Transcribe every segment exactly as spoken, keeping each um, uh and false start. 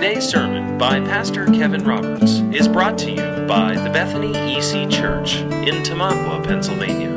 Today's sermon by Pastor Kevin Roberts is brought to you by the Bethany E C Church in Tamaqua, Pennsylvania.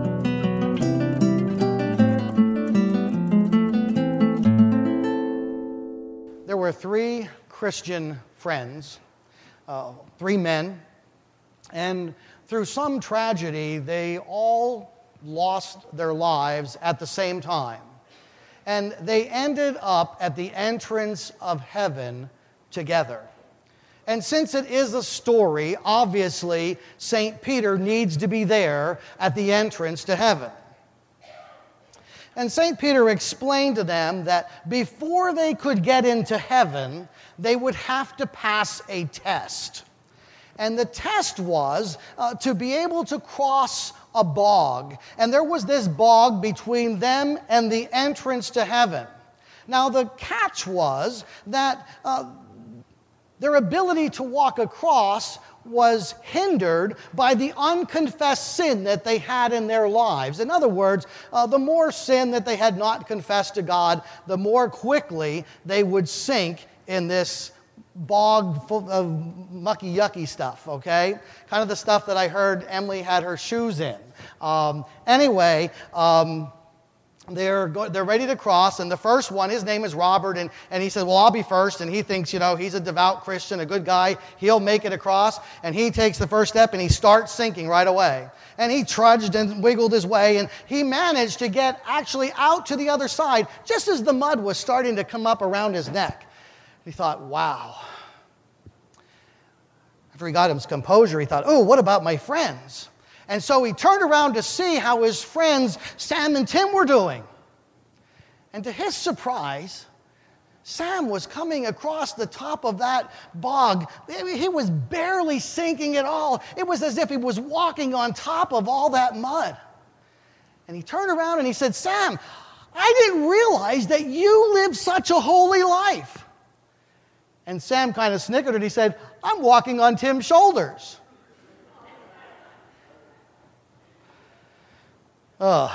There were three Christian friends, uh, three men, and through some tragedy, they all lost their lives at the same time. And they ended up at the entrance of heaven together. And since it is a story, obviously, Saint Peter needs to be there at the entrance to heaven. And Saint Peter explained to them that before they could get into heaven, they would have to pass a test. And the test was uh, to be able to cross a bog. And there was this bog between them and the entrance to heaven. Now, the catch was that uh, their ability to walk across was hindered by the unconfessed sin that they had in their lives. In other words, uh, the more sin that they had not confessed to God, the more quickly they would sink in this bog full of mucky yucky stuff, okay? Kind of the stuff that I heard Emily had her shoes in. Um, anyway, um, they're go- they're ready to cross, and the first one, his name is Robert, and, and he said, well, I'll be first, and he thinks, you know, he's a devout Christian, a good guy, he'll make it across, and he takes the first step, and he starts sinking right away. And he trudged and wiggled his way, and he managed to get actually out to the other side, just as the mud was starting to come up around his neck. He thought, wow. After he got his composure, he thought, oh, what about my friends? And so he turned around to see how his friends, Sam and Tim, were doing. And to his surprise, Sam was coming across the top of that bog. He was barely sinking at all. It was as if he was walking on top of all that mud. And he turned around and he said, Sam, I didn't realize that you lived such a holy life. And Sam kind of snickered and he said, I'm walking on Tim's shoulders. Oh.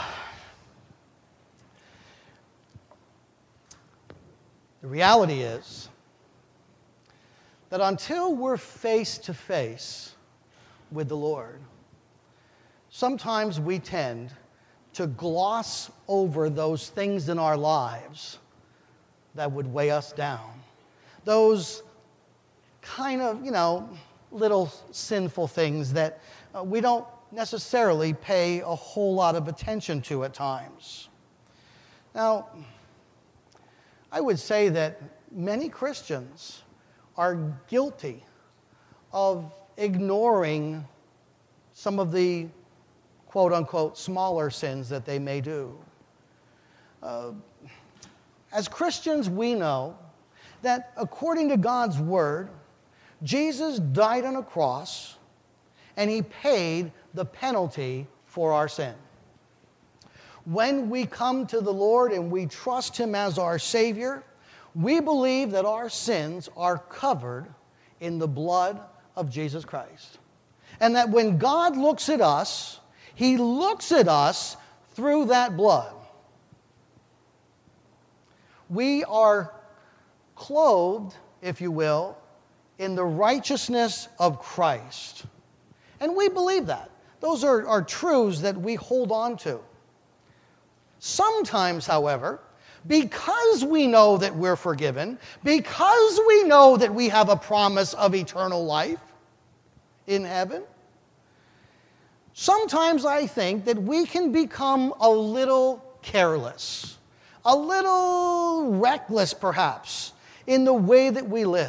The reality is that until we're face to face with the Lord, sometimes we tend to gloss over those things in our lives that would weigh us down. Those kind of, you know, little sinful things that uh, we don't necessarily pay a whole lot of attention to at times. Now, I would say that many Christians are guilty of ignoring some of the quote-unquote smaller sins that they may do. Uh, as Christians, we know that according to God's Word, Jesus died on a cross and He paid the penalty for our sin. When we come to the Lord and we trust Him as our Savior, we believe that our sins are covered in the blood of Jesus Christ. And that when God looks at us, He looks at us through that blood. We are clothed, if you will, in the righteousness of Christ. And we believe that. Those are, are truths that we hold on to. Sometimes, however, because we know that we're forgiven, because we know that we have a promise of eternal life in heaven, sometimes I think that we can become a little careless, a little reckless perhaps, in the way that we live.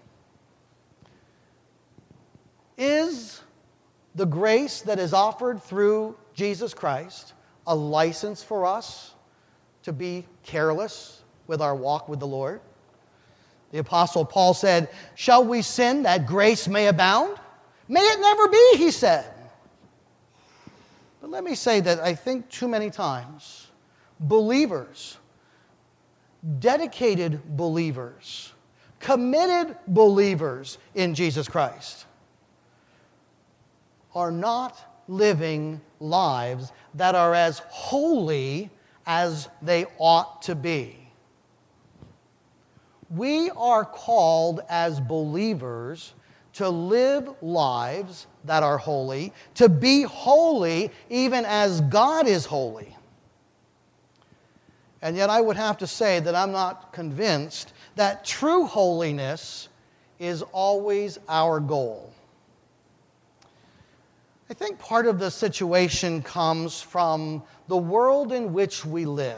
Is the grace that is offered through Jesus Christ a license for us to be careless with our walk with the Lord? The Apostle Paul said, shall we sin that grace may abound? May it never be, he said. But let me say that I think too many times, believers, dedicated believers, committed believers in Jesus Christ are not living lives that are as holy as they ought to be. we are called as believers to live lives that are holy, to be holy even as God is holy. And yet I would have to say that I'm not convinced that true holiness is always our goal. I think part of the situation comes from the world in which we live.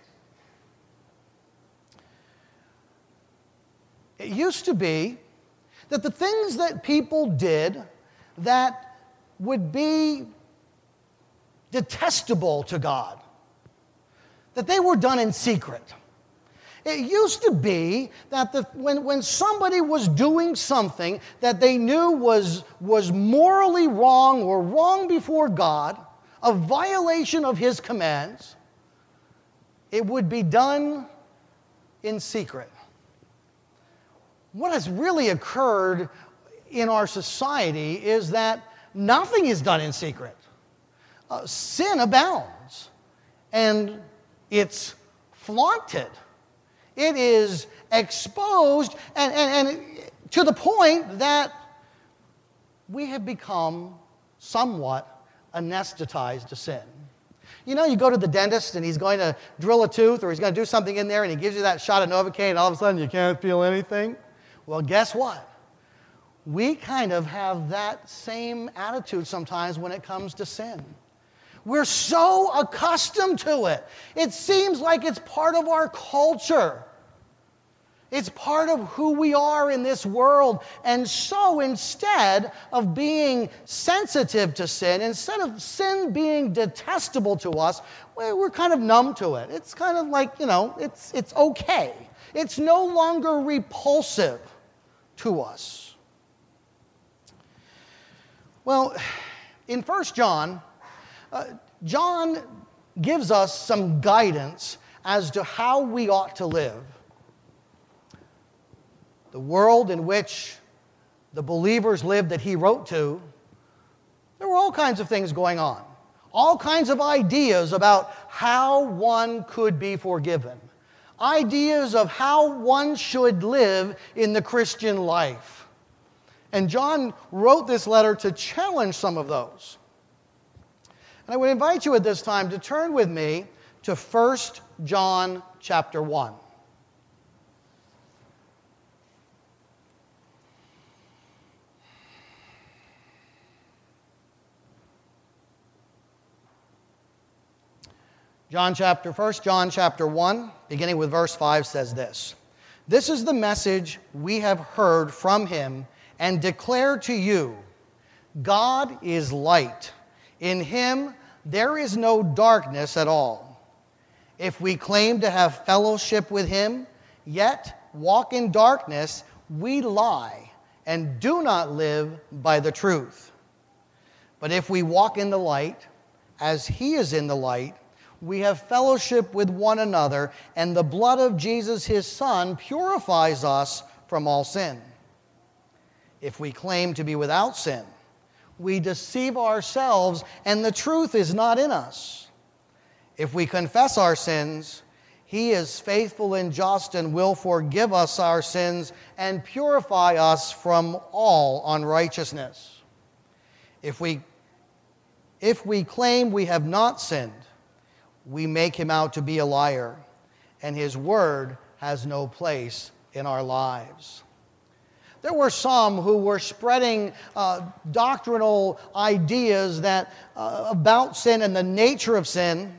It used to be that the things that people did that would be detestable to God, that they were done in secret. It used to be that the, when, when somebody was doing something that they knew was, was morally wrong or wrong before God, a violation of His commands, it would be done in secret. What has really occurred in our society is that nothing is done in secret. Uh, sin abounds, and it's flaunted. It is exposed, and, and, and to the point that we have become somewhat anesthetized to sin. You know, you go to the dentist and he's going to drill a tooth or he's going to do something in there and he gives you that shot of Novocaine and all of a sudden you can't feel anything. Well, guess what? We kind of have that same attitude sometimes when it comes to sin. We're so accustomed to it. It seems like it's part of our culture. It's part of who we are in this world. And so instead of being sensitive to sin, instead of sin being detestable to us, we're kind of numb to it. It's kind of like, you know, it's, it's okay. It's no longer repulsive to us. Well, in First John, uh, John gives us some guidance as to how we ought to live. The world in which the believers lived that he wrote to, there were all kinds of things going on. All kinds of ideas about how one could be forgiven. Ideas of how one should live in the Christian life. And John wrote this letter to challenge some of those. And I would invite you at this time to turn with me to First John chapter one. John chapter, First John chapter one, beginning with verse five, says this. This is the message we have heard from him and declare to you. God is light. In him there is no darkness at all. If we claim to have fellowship with him, yet walk in darkness, we lie and do not live by the truth. But if we walk in the light, as he is in the light, we have fellowship with one another, and the blood of Jesus, his Son, purifies us from all sin. If we claim to be without sin, we deceive ourselves, and the truth is not in us. If we confess our sins, he is faithful and just and will forgive us our sins and purify us from all unrighteousness. If we, if we claim we have not sinned, we make him out to be a liar, and his word has no place in our lives. There were some who were spreading uh, doctrinal ideas that uh, about sin and the nature of sin.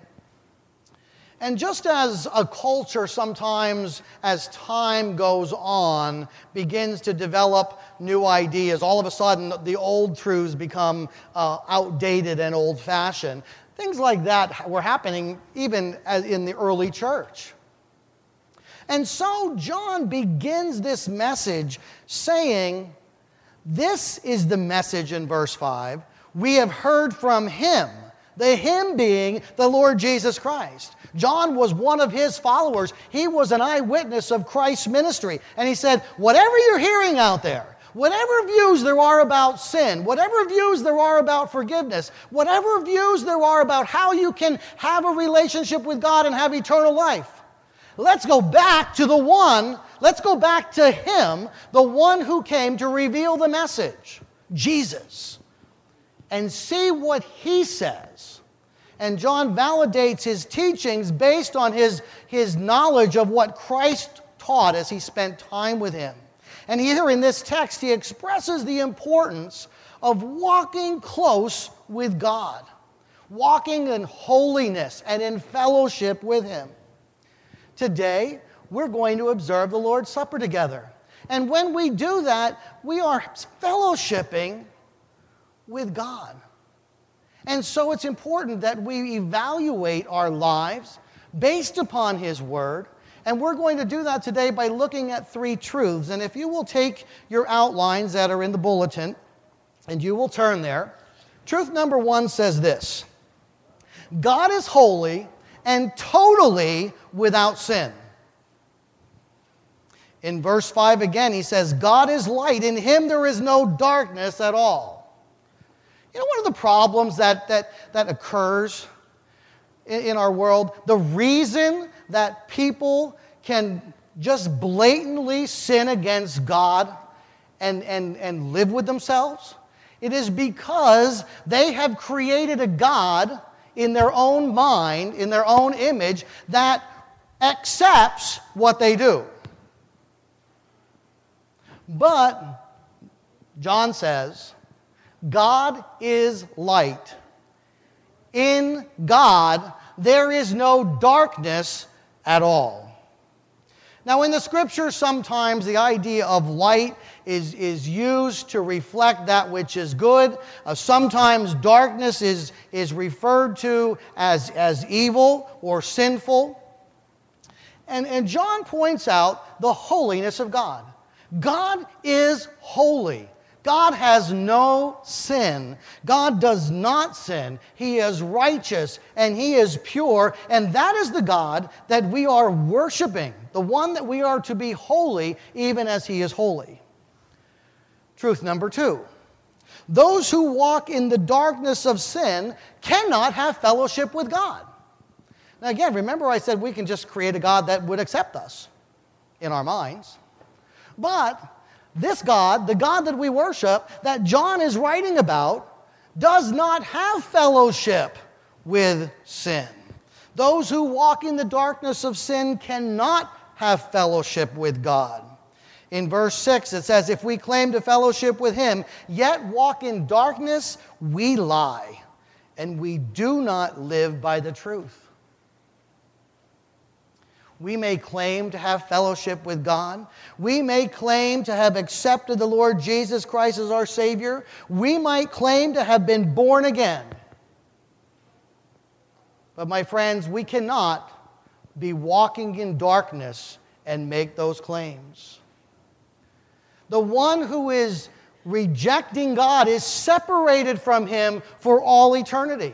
And just as a culture sometimes, as time goes on, begins to develop new ideas, all of a sudden the old truths become uh, outdated and old-fashioned. Things like that were happening even in the early church. And so John begins this message saying, this is the message in verse five. We have heard from him, the him being the Lord Jesus Christ. John was one of his followers. He was an eyewitness of Christ's ministry. And he said, whatever you're hearing out there, whatever views there are about sin, whatever views there are about forgiveness, whatever views there are about how you can have a relationship with God and have eternal life, let's go back to the one let's go back to him, the one who came to reveal the message, Jesus, and see what he says. And John validates his teachings based on his, his knowledge of what Christ taught as he spent time with him. And here in this text, he expresses the importance of walking close with God, walking in holiness and in fellowship with him. Today, we're going to observe the Lord's Supper together. And when we do that, we are fellowshipping with God. And so it's important that we evaluate our lives based upon his word. And we're going to do that today by looking at three truths. And if you will take your outlines that are in the bulletin, and you will turn there, truth number one says this: God is holy and totally without sin. In verse five again, he says, God is light, in him there is no darkness at all. You know, one of the problems that, that, that occurs in, in our world, the reason that people can just blatantly sin against God and, and, and live with themselves, it is because they have created a God in their own mind, in their own image, that accepts what they do. But John says, God is light. In God, there is no darkness at all. Now, in the Scriptures, sometimes the idea of light is, is used to reflect that which is good. Uh, sometimes darkness is, is referred to as, as evil or sinful. And, and John points out the holiness of God. God is holy. God has no sin. God does not sin. He is righteous and he is pure. And that is the God that we are worshiping, the one that we are to be holy even as he is holy. Truth number two: those who walk in the darkness of sin cannot have fellowship with God. Now again, remember I said we can just create a God that would accept us in our minds. But this God, the God that we worship, that John is writing about, does not have fellowship with sin. Those who walk in the darkness of sin cannot have fellowship with God. In verse six, it says, if we claim to fellowship with him, yet walk in darkness, we lie, and we do not live by the truth. We may claim to have fellowship with God. We may claim to have accepted the Lord Jesus Christ as our Savior. We might claim to have been born again. But my friends, we cannot be walking in darkness and make those claims. The one who is rejecting God is separated from him for all eternity.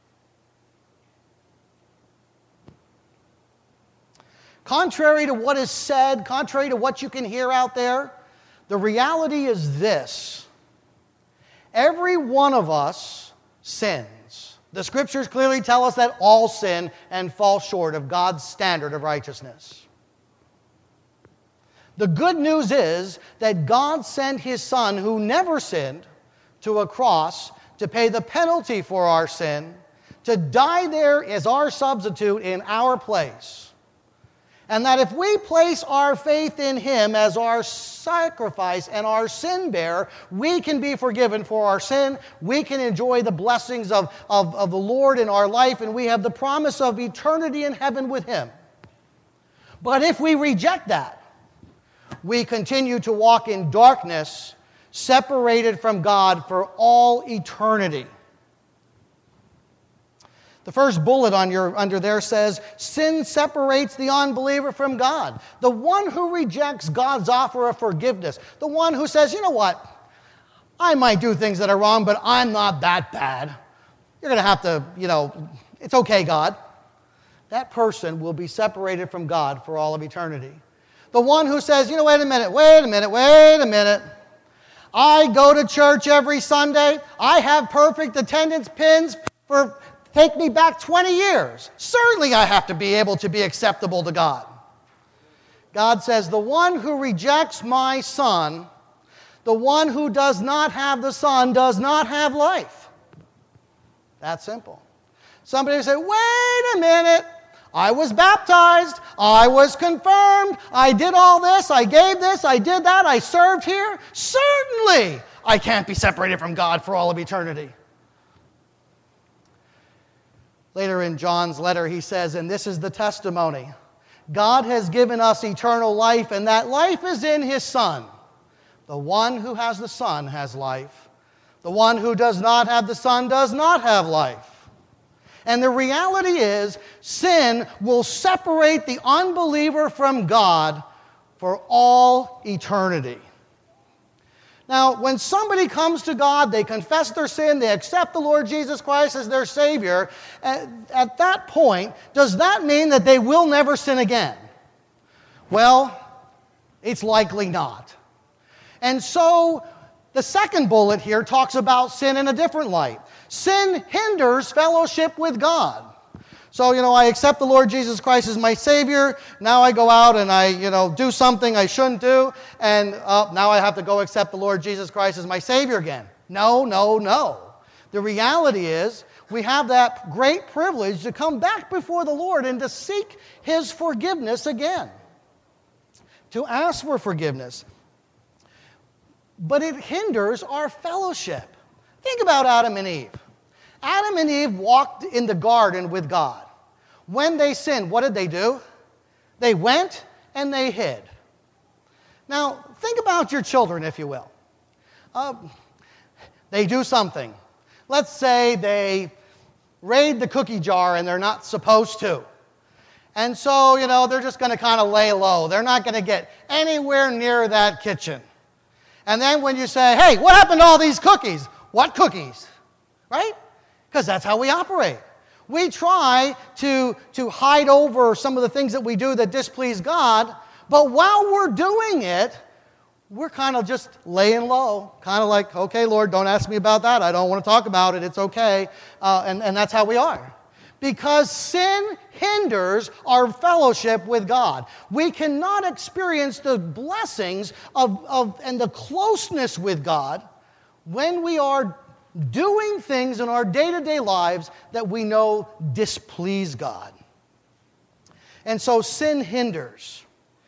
Contrary to what is said, contrary to what you can hear out there, the reality is this: every one of us sins. The Scriptures clearly tell us that all sin and fall short of God's standard of righteousness. The good news is that God sent his Son, who never sinned, to a cross to pay the penalty for our sin, to die there as our substitute in our place. And that if we place our faith in him as our sacrifice and our sin bearer, we can be forgiven for our sin. We can enjoy the blessings of, of, of the Lord in our life, and we have the promise of eternity in heaven with him. But if we reject that, we continue to walk in darkness, separated from God for all eternity. The first bullet on your, under there says, sin separates the unbeliever from God. The one who rejects God's offer of forgiveness. The one who says, you know what, I might do things that are wrong, but I'm not that bad. You're going to have to, you know, it's okay, God. That person will be separated from God for all of eternity. The one who says, you know, wait a minute, wait a minute, wait a minute. I go to church every Sunday. I have perfect attendance pins for... Take me back twenty years. Certainly I have to be able to be acceptable to God. God says, the one who rejects my Son, the one who does not have the Son, does not have life. That simple. Somebody will say, wait a minute. I was baptized. I was confirmed. I did all this. I gave this. I did that. I served here. Certainly, I can't be separated from God for all of eternity. Later in John's letter, he says, and this is the testimony. God has given us eternal life, and that life is in His Son. The one who has the Son has life. The one who does not have the Son does not have life. And the reality is, sin will separate the unbeliever from God for all eternity. Now, when somebody comes to God, they confess their sin, they accept the Lord Jesus Christ as their Savior, at, at that point, does that mean that they will never sin again? Well, it's likely not. And so, the second bullet here talks about sin in a different light. Sin hinders fellowship with God. So, you know, I accept the Lord Jesus Christ as my Savior. Now I go out and I, you know, do something I shouldn't do. And uh, now I have to go accept the Lord Jesus Christ as my Savior again. No, no, no. The reality is we have that great privilege to come back before the Lord and to seek His forgiveness again. To ask for forgiveness. But it hinders our fellowship. Think about Adam and Eve. Adam and Eve walked in the garden with God. When they sinned, what did they do? They went and they hid. Now, think about your children, if you will. Uh, they do something. Let's say they raid the cookie jar and they're not supposed to. And so, you know, they're just going to kind of lay low. They're not going to get anywhere near that kitchen. And then when you say, hey, what happened to all these cookies? What cookies? Right? Because that's how we operate. We try to, to hide over some of the things that we do that displease God, but while we're doing it, we're kind of just laying low. Kind of like, okay, Lord, don't ask me about that. I don't want to talk about it. It's okay. Uh, and, and that's how we are. Because sin hinders our fellowship with God. We cannot experience the blessings of, of and the closeness with God when we are doing things in our day-to-day lives that we know displease God. And so sin hinders.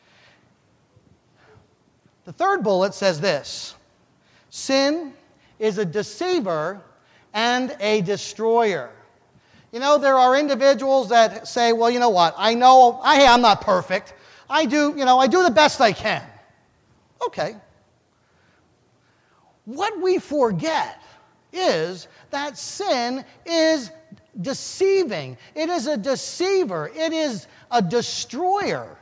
The third bullet says this: sin is a deceiver and a destroyer. You know, there are individuals that say, well, you know what, I know, I, hey, I'm not perfect. I do, you know, I do the best I can. Okay. What we forget is that sin is deceiving. It is a deceiver. It is a destroyer.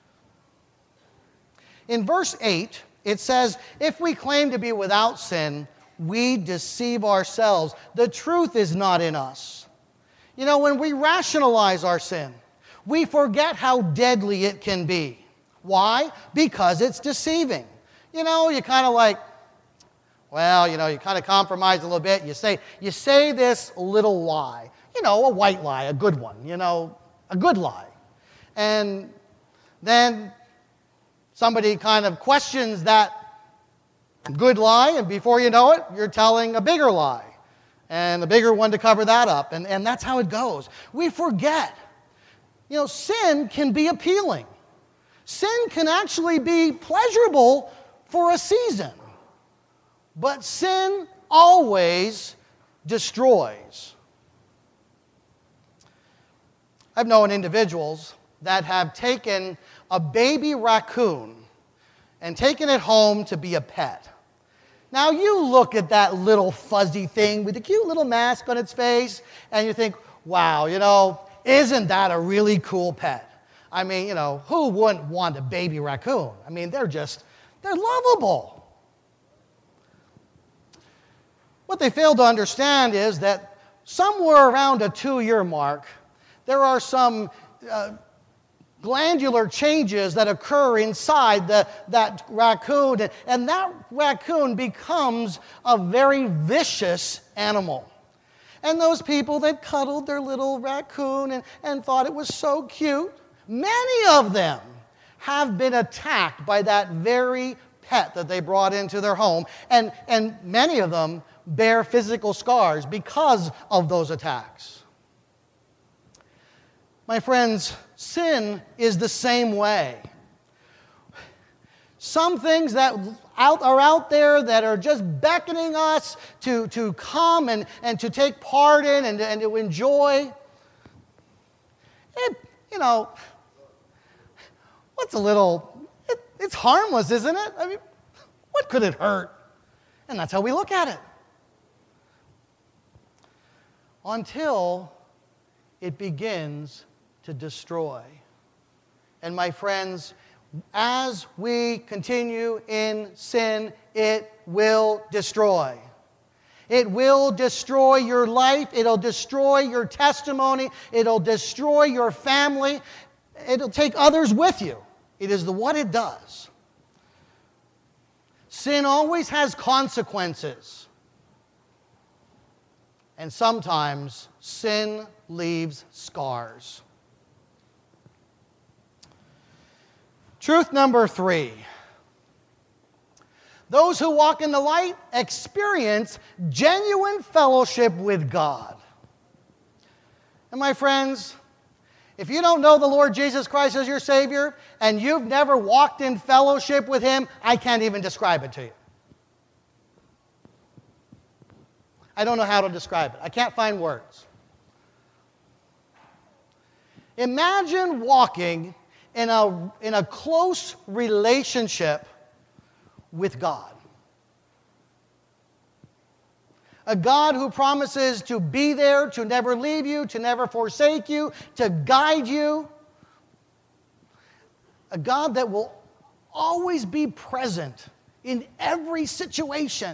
In verse eight, it says, if we claim to be without sin, we deceive ourselves. The truth is not in us. You know, when we rationalize our sin, we forget how deadly it can be. Why? Because it's deceiving. You know, you kind of like, well, you know, you kind of compromise a little bit. You say, you say this little lie. You know, a white lie, a good one. You know, a good lie. And then somebody kind of questions that good lie, and before you know it, you're telling a bigger lie. And a bigger one to cover that up. And, and that's how it goes. We forget. You know, sin can be appealing. Sin can actually be pleasurable for a season. But sin always destroys. I've known individuals that have taken a baby raccoon and taken it home to be a pet. Now, you look at that little fuzzy thing with a cute little mask on its face, and you think, wow, you know, isn't that a really cool pet? I mean, you know, who wouldn't want a baby raccoon? I mean, they're just, they're lovable. What they fail to understand is that somewhere around a two-year mark, there are some uh, glandular changes that occur inside the, that raccoon, and that raccoon becomes a very vicious animal. And those people that cuddled their little raccoon and, and thought it was so cute, many of them have been attacked by that very pet that they brought into their home, and, and many of them bear physical scars because of those attacks. My friends, sin is the same way. Some things that out, are out there that are just beckoning us to, to come and, and to take part in and, and to enjoy. It, you know, what's a little, it, it's harmless, isn't it? I mean, what could it hurt? And that's how we look at it. Until it begins to destroy. And my friends, as we continue in sin, it will destroy. It will destroy your life. It'll destroy your testimony. It'll destroy your family. It'll take others with you. It is the, what it does. Sin always has consequences. And sometimes sin leaves scars. Truth number three. Those who walk in the light experience genuine fellowship with God. And my friends, if you don't know the Lord Jesus Christ as your Savior, and you've never walked in fellowship with Him, I can't even describe it to you. I don't know how to describe it. I can't find words. Imagine walking in a, in a close relationship with God. A God who promises to be there, to never leave you, to never forsake you, to guide you. A God that will always be present in every situation.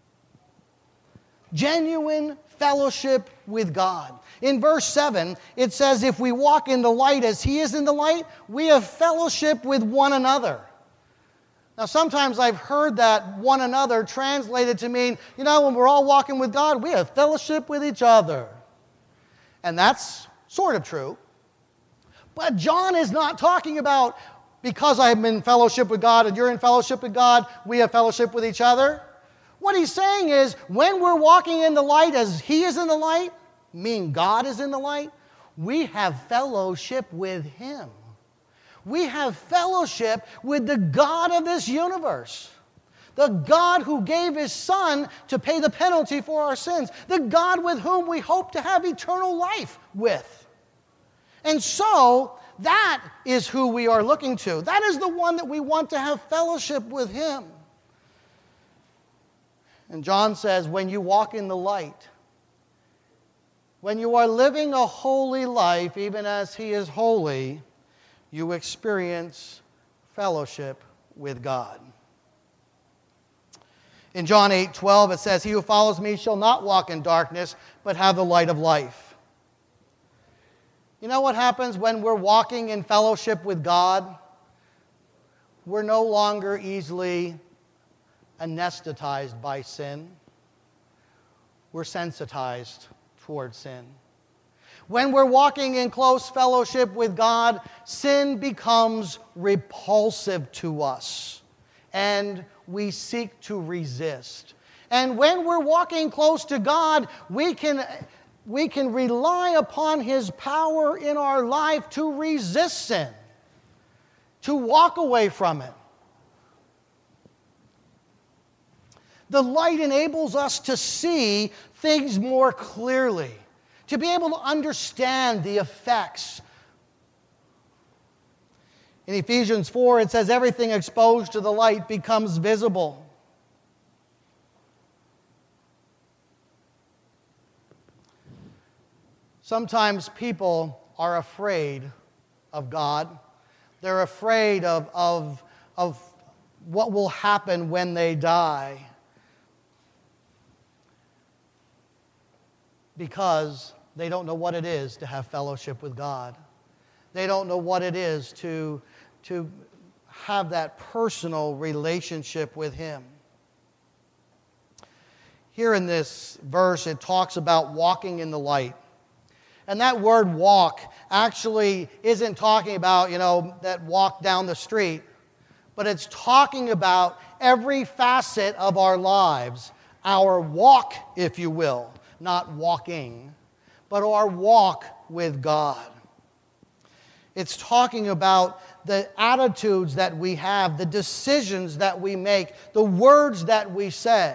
Genuine fellowship with God. In verse seven, it says, if we walk in the light as He is in the light, we have fellowship with one another. Now, sometimes I've heard that one another translated to mean, you know, when we're all walking with God, we have fellowship with each other. And that's sort of true. But John is not talking about, because I'm in fellowship with God and you're in fellowship with God, we have fellowship with each other. What he's saying is, when we're walking in the light as He is in the light, meaning God is in the light, we have fellowship with Him. We have fellowship with the God of this universe. The God who gave His Son to pay the penalty for our sins. The God with whom we hope to have eternal life with. And so, that is who we are looking to. That is the one that we want to have fellowship with Him. And John says, when you walk in the light, when you are living a holy life, even as He is holy, you experience fellowship with God. In John eight twelve, it says, he who follows me shall not walk in darkness, but have the light of life. You know what happens when we're walking in fellowship with God? We're no longer easily anesthetized by sin. We're sensitized towards sin. When we're walking in close fellowship with God, sin becomes repulsive to us, and we seek to resist. And when we're walking close to God, we can, we can rely upon His power in our life to resist sin, to walk away from it. The light enables us to see things more clearly, to be able to understand the effects. In Ephesians four, it says everything exposed to the light becomes visible. Sometimes people are afraid of God. They're afraid of, of, of what will happen when they die, because they don't know what it is to have fellowship with God. They don't know what it is to, to have that personal relationship with Him. Here in this verse, it talks about walking in the light. And that word walk actually isn't talking about, you know, that walk down the street, but it's talking about every facet of our lives, our walk, if you will, not walking, but our walk with God. It's talking about the attitudes that we have, the decisions that we make, the words that we say.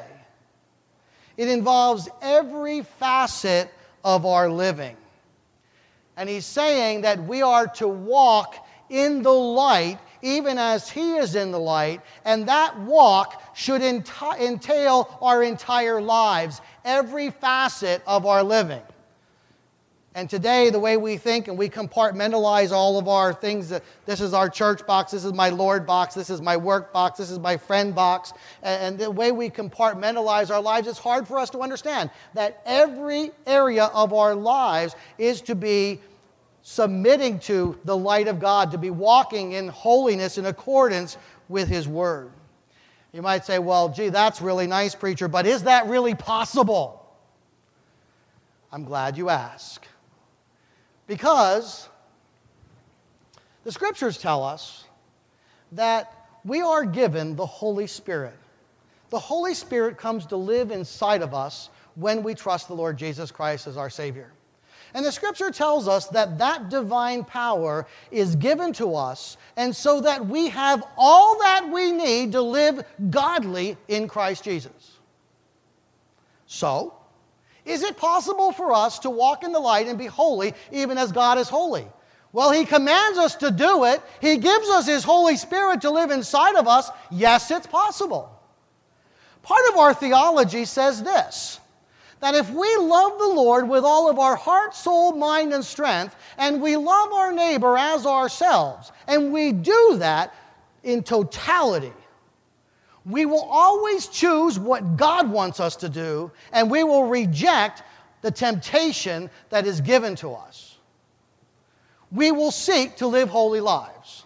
It involves every facet of our living. And he's saying that we are to walk in the light, even as he is in the light, and that walk should enti- entail our entire lives, every facet of our living. And today, the way we think and we compartmentalize all of our things, that this is our church box, this is my Lord box, this is my work box, this is my friend box, and the way we compartmentalize our lives, it's hard for us to understand that every area of our lives is to be submitting to the light of God, to be walking in holiness in accordance with His Word. You might say, well, gee, that's really nice, preacher, but is that really possible? I'm glad you ask. Because the Scriptures tell us that we are given the Holy Spirit. The Holy Spirit comes to live inside of us when we trust the Lord Jesus Christ as our Savior. And the Scripture tells us that that divine power is given to us, and so that we have all that we need to live godly in Christ Jesus. So, is it possible for us to walk in the light and be holy even as God is holy? Well, He commands us to do it. He gives us His Holy Spirit to live inside of us. Yes, it's possible. Part of our theology says this, that if we love the Lord with all of our heart, soul, mind, and strength, and we love our neighbor as ourselves, and we do that in totality, we will always choose what God wants us to do, and we will reject the temptation that is given to us. We will seek to live holy lives.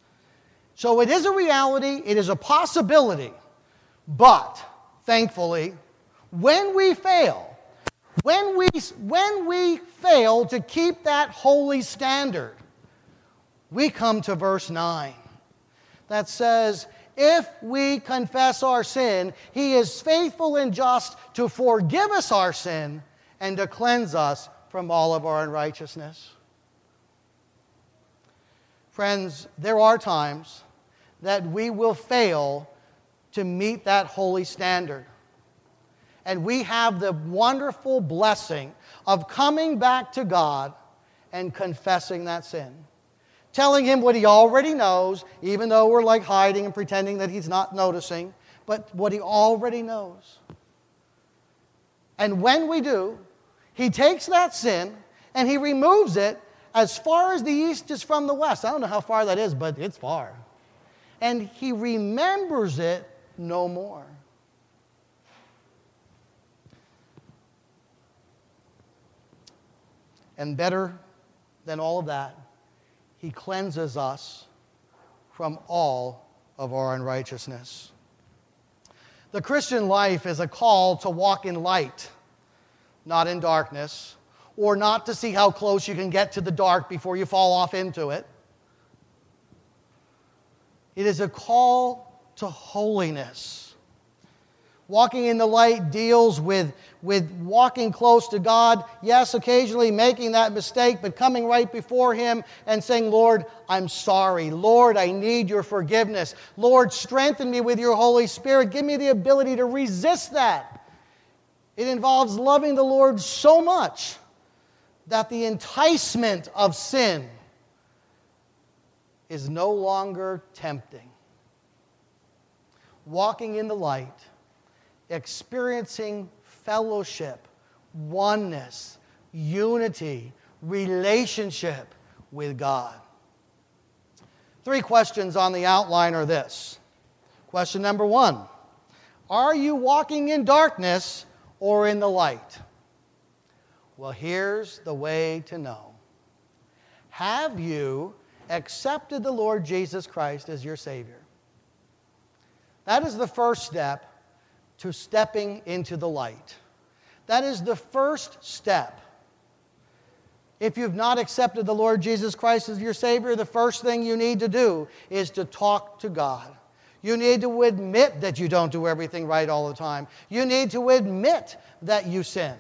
So it is a reality, it is a possibility, but thankfully, when we fail, when we, when we fail to keep that holy standard, we come to verse nine that says, if we confess our sin, He is faithful and just to forgive us our sin and to cleanse us from all of our unrighteousness. Friends, there are times that we will fail to meet that holy standard. And we have the wonderful blessing of coming back to God and confessing that sin. Telling Him what He already knows, even though we're like hiding and pretending that He's not noticing, but what He already knows. And when we do, He takes that sin and He removes it as far as the east is from the west. I don't know how far that is, but it's far. And He remembers it no more. And better than all of that, He cleanses us from all of our unrighteousness. The Christian life is a call to walk in light, not in darkness, or not to see how close you can get to the dark before you fall off into it. It is a call to holiness. Walking in the light deals with, with walking close to God. Yes, occasionally making that mistake, but coming right before Him and saying, Lord, I'm sorry. Lord, I need your forgiveness. Lord, strengthen me with your Holy Spirit. Give me the ability to resist that. It involves loving the Lord so much that the enticement of sin is no longer tempting. Walking in the light, experiencing fellowship, oneness, unity, relationship with God. Three questions on the outline are this. Question number one, are you walking in darkness or in the light? Well, here's the way to know. Have you accepted the Lord Jesus Christ as your Savior? That is the first step to stepping into the light. That is the first step. If you've not accepted the Lord Jesus Christ as your Savior, the first thing you need to do is to talk to God. You need to admit that you don't do everything right all the time. You need to admit that you sin.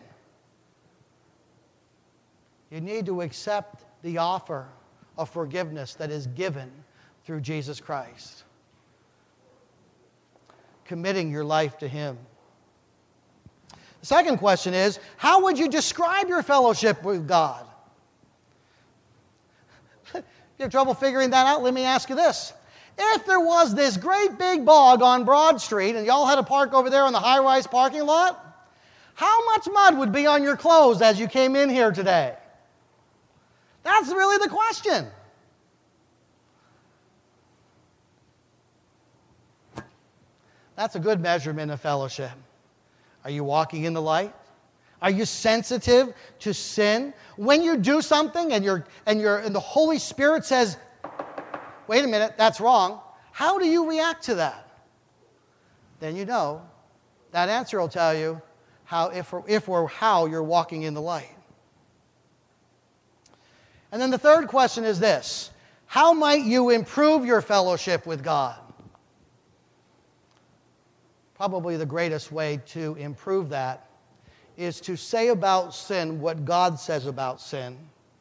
You need to accept the offer of forgiveness that is given through Jesus Christ. Committing your life to Him. The second question is, how would you describe your fellowship with God? You have trouble figuring that out? Let me ask you this. If there was this great big bog on Broad Street and y'all had to park over there in the high-rise parking lot, how much mud would be on your clothes as you came in here today? That's really the question. That's a good measurement of fellowship. Are you walking in the light? Are you sensitive to sin? When you do something and you're and you're and the Holy Spirit says, "Wait a minute, that's wrong." How do you react to that? Then you know that answer will tell you how if or, if or how you're walking in the light. And then the third question is this: how might you improve your fellowship with God? Probably the greatest way to improve that is to say about sin what God says about sin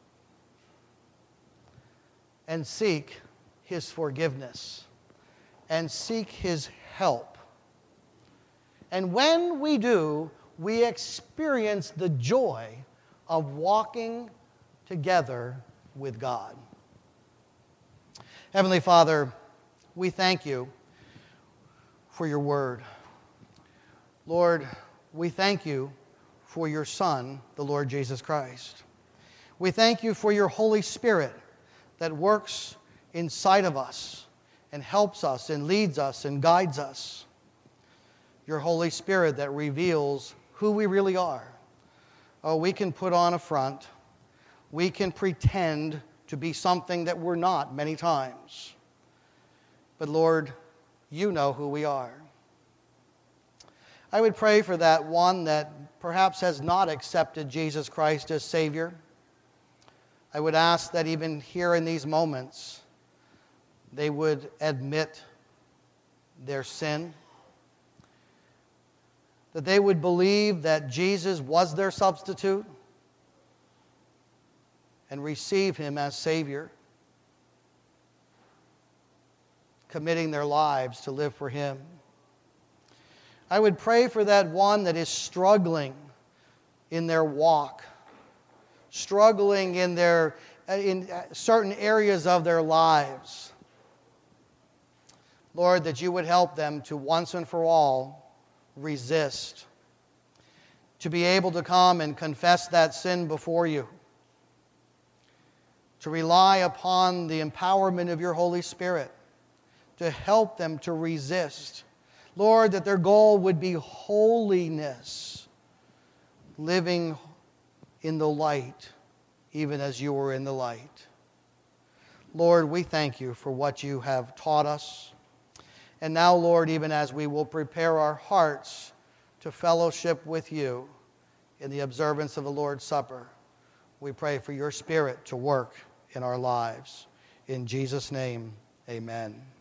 and seek His forgiveness and seek His help. And when we do, we experience the joy of walking together with God. Heavenly Father, we thank You for Your word. Lord, we thank You for Your Son, the Lord Jesus Christ. We thank You for Your Holy Spirit that works inside of us and helps us and leads us and guides us. Your Holy Spirit that reveals who we really are. Oh, we can put on a front. We can pretend to be something that we're not many times. But Lord, You know who we are. I would pray for that one that perhaps has not accepted Jesus Christ as Savior. I would ask that even here in these moments, they would admit their sin, that they would believe that Jesus was their substitute and receive Him as Savior, committing their lives to live for Him. I would pray for that one that is struggling in their walk, struggling in their in certain areas of their lives. Lord, that You would help them to once and for all resist, to be able to come and confess that sin before You, to rely upon the empowerment of Your Holy Spirit, to help them to resist. Lord, that their goal would be holiness, living in the light, even as You were in the light. Lord, we thank You for what You have taught us. And now, Lord, even as we will prepare our hearts to fellowship with You in the observance of the Lord's Supper, we pray for Your Spirit to work in our lives. In Jesus' name, amen.